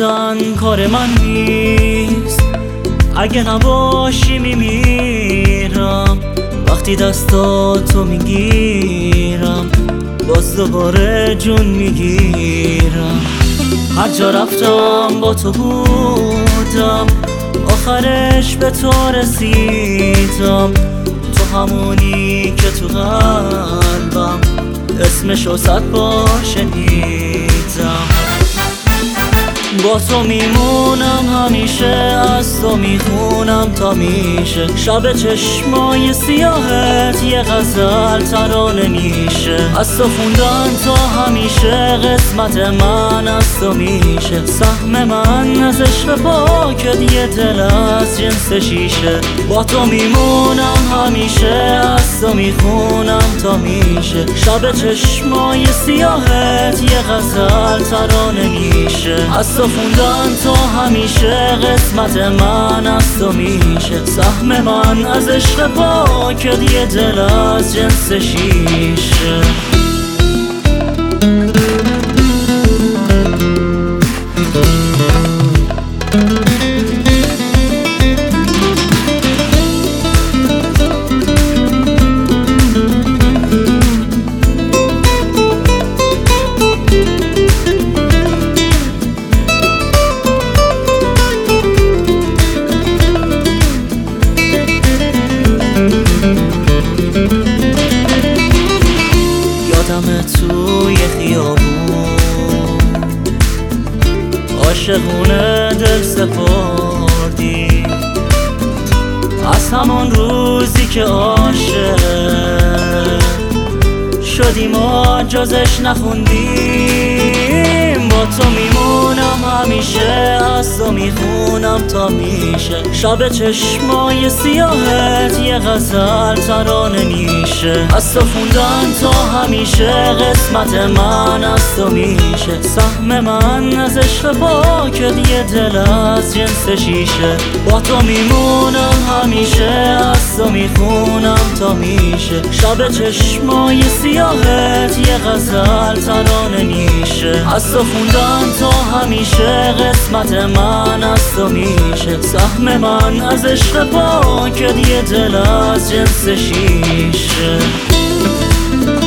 بودن کار من نیست، اگه نباشی میمیرم. وقتی دستاتو میگیرم باز دوباره جون میگیرم. هر جا رفتم با تو بودم، آخرش به تو رسیدم. تو همونی که تو قلبم اسمشو 100 بار شنیدم. با تو میمونم همیشه، از تو میخونم تا میشه. شب چشمای سیاهت یه غزل ترانه میشه. از تو خوندن تا همیشه قسمت من از تو میشه. سهم من از عشق پاکت یه دل از جنس شیشه. با تو میمونم همیشه، از تو میخونم تا میشه. شب چشمای سیاهت یه غزل ترانه میشه. از تو خوندن تا همیشه قسمت من از تو میشه. سهم من از عشق پاکت یه دل از جنس شیشه. یادم توی خیابون عاشقونه دل سپردی. از همان روزی که عاشق شدیم ما جزش نخوندیم. با تو میمونم همیشه، از تو میخونم تا میشه. شب چشمای سیاهت یه غزل ترانه میشه. از تو خوندن تا همیشه قسمت من از تو میشه. سهم من از عشق پاکت یه دل از جنس شیشه. با تو میمونم همیشه، از تو میخونم تا میشه. شب چشمای سیاهت یه غزل ترانه میشه. از تو خوندن تا همیشه قسمت من از تو میشه. سهم من از عشق پاکت یه دل از جنس شیشه.